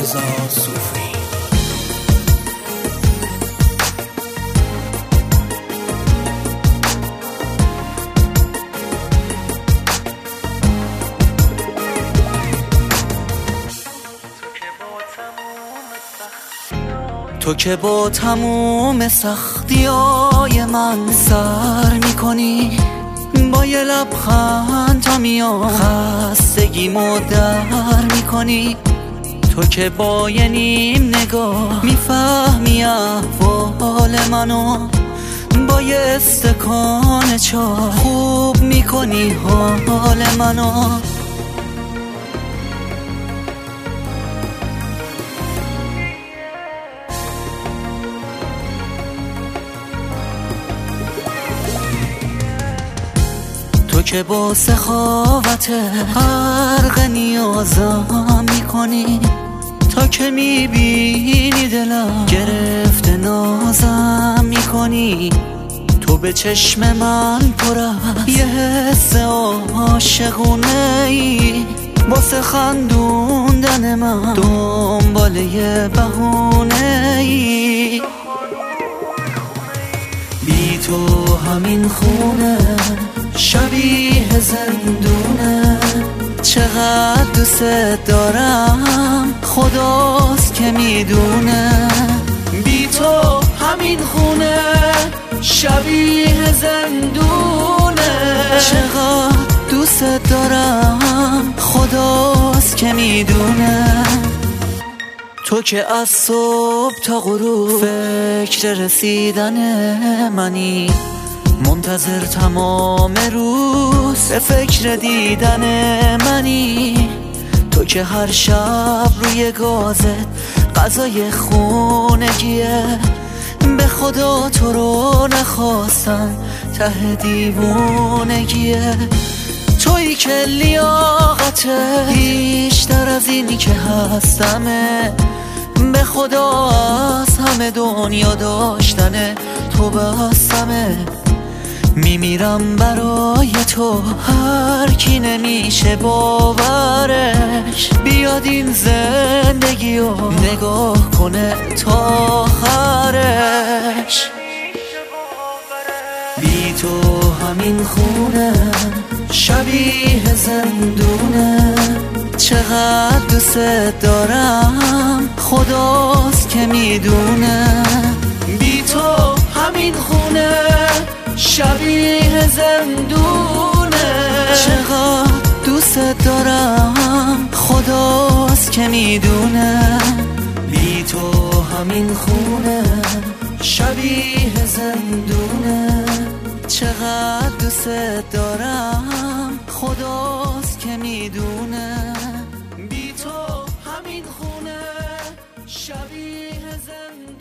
رضا صوفی. تو که با تموم سختیای من سر میکنی، با یه لبخند تا میان خستگیمو در میکنی. تو که با یه نیم نگاه میفهمی احوال منو، با یه استکان چای خوب میکنی حال منو. تو که با سخاوت غرق نیازم میکنی، تا که میبینی دلم گرفته نازم میکنی. تو به چشم من پر از یه حس عاشقونه ای، واسه خندوندن من دنبال یه بهونه ای. بی تو همین خونه شبیه زندونه، چقدر دوست دارم خداست که میدونه. بی تو همین خونه شبیه زندونه، چقدر دوست دارم خداست که میدونه. تو که از صبح تا غروب فکر رسیدن منی، منتظر تمام روز به فکر دیدن منی. تو که هر شب روی گازت غذای خونگیه، به خدا تو رو نخواستم ته دیوونگیه. تویی که لیاقته بیشتر از اینی که هستمه، به خدا از همه دنیا داشتن تو بستمه. میمیرم برای تو، هر کی نمیشه باورش بیاد این زندگی رو نگاه کنه تا آخرش. بی تو همین خونه شبیه زندونه، چقدر دوست دارم خداست که میدونه. بی تو همین خونه شبیه زندونه، چقدر دوست دارم خداست که میدونه. بی تو همین خونه شبیه زندونه، چقدر دوست دارم خداست که میدونه. بی تو همین خونه شبیه زندونه.